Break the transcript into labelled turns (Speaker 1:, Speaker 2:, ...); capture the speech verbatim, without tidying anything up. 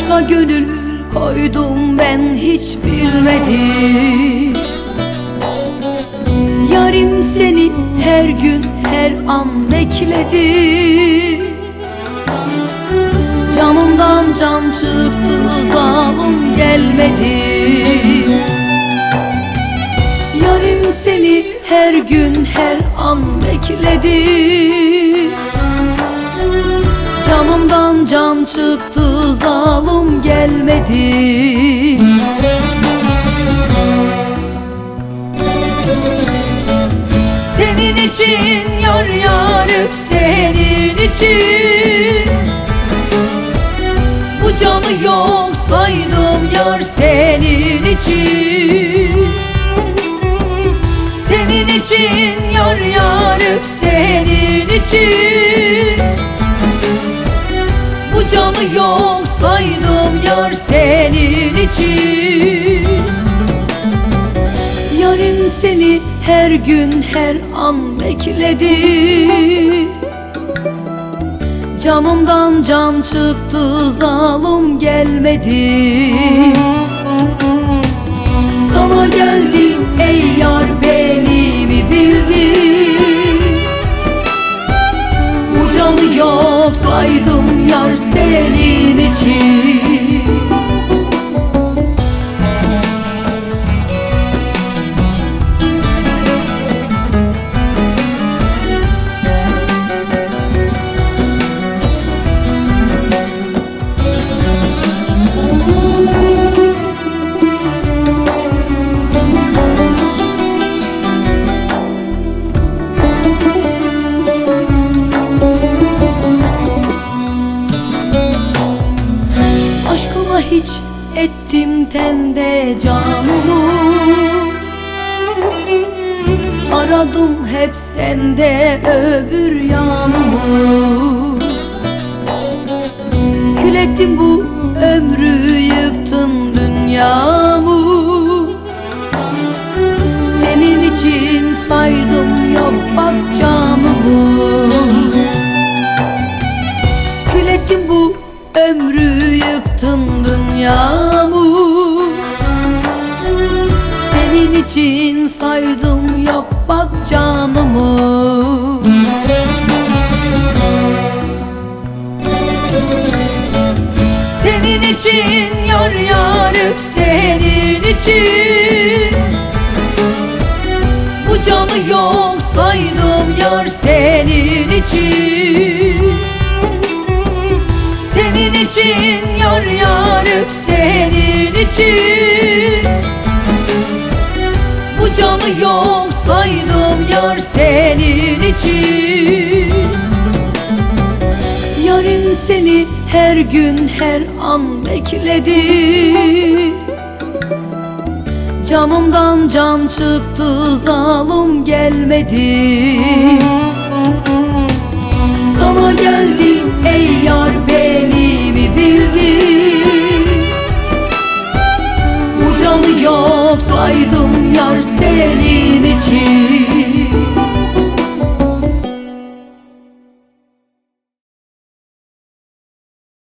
Speaker 1: aşka gönül koydum ben hiç bilmedim. Yarim seni her gün her an bekledi. Canımdan can çıktı, zalim gelmedi. Yarim seni her gün her an bekledi. Canımdan can çıktı, zalim gelmedi. Senin için yar yar hep senin için. Bu canı yok saydım yar senin için. Senin için yar yar hep senin için. Bu canı yok saydım yar senin için. Yarim seni her gün her an bekledi. Canımdan can çıktı, zalim gelmedi. Sana geldim ey yar, beni mi bildin? Bu canı yok saydım yar senin için. Aşkıma hiç ettim tende canımı. Aradım hep sende öbür yanımı. Kül ettin bu ömrü, yıktın dünyamı. Senin için saydım yok bak canımı. Kül ettin bu ömrü, yıktın dünyamı. Senin için saydım yok bak canımı. Senin için yar yar hep senin için. Bu canı yok saydım yar senin için. Senin için yar yar hep senin için. Bu canı yok saydım yar senin için. Yarim seni her gün her an bekledi. Canımdan can çıktı, zalim gelmedi. Sana geldim ey yar, beni mi bildin? Bu canı yok saydım yar senin için.